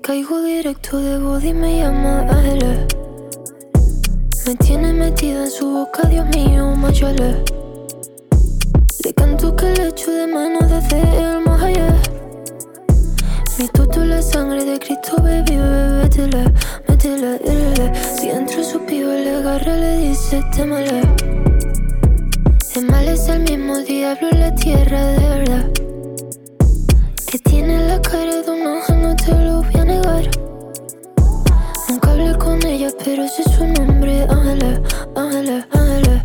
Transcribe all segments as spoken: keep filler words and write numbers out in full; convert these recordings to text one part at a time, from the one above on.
caigo directo de body, me llama Ángela. Me tiene metida en su boca, Dios mío, mayale. Le canto que le echo de menos desde el más allá. Mi tuto la sangre de Cristo, baby, bebé, métele, métele, métele. Si entro su piba le agarra, le dice, témele. El mal es el mismo diablo en la tierra, de verdad. Que tiene la cara de un ángel, no te lo voy a negar. Nunca hablé con ella, pero ese es su nombre, Ángela, Ángela, Ángela.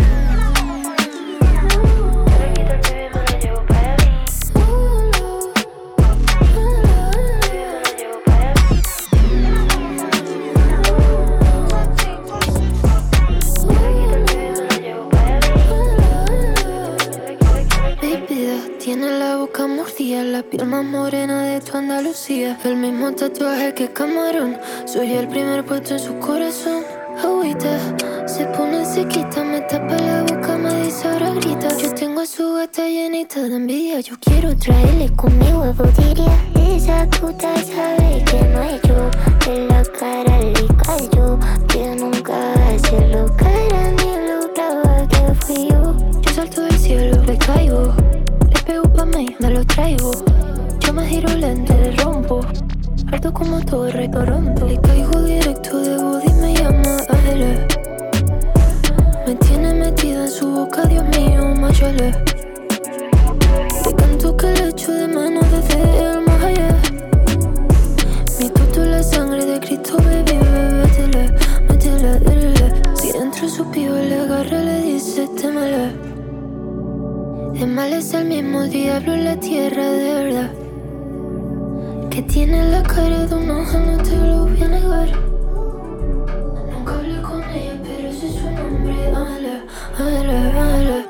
Tiene la boca mordida, la piel más morena de tu Andalucía. El mismo tatuaje que Camarón, soy el primer puesto en su corazón. Agüita, se pone sequita, me tapa la boca, me dice ahora grita. Yo tengo a su gata llenita de envidia, yo quiero traerle conmigo a Botiria. Esa puta sabe que no hay yo, en la cara le cayó, que nunca se lo cara ni lo graba que fui yo. Yo salto del cielo, le caigo. Pego pa' mí, me lo traigo. Yo me giro lento, le rompo. Alto como torre, Toronto. Le caigo directo de body, me llama Ángela. Me tiene metida en su boca, Dios mío, mayale. Le canto que le echo de menos desde el más allá. Mi tuto la sangre de Cristo, baby, bebé, métele, métele, métele. Si entro su piba le agarra, le dice, témele. El mal es el mismo diablo en la tierra, de verdad. Que tiene la cara de un ángel, no te lo voy a negar. Nunca hablé con ella, pero ese es su nombre, Ángela, Ángela, Ángela.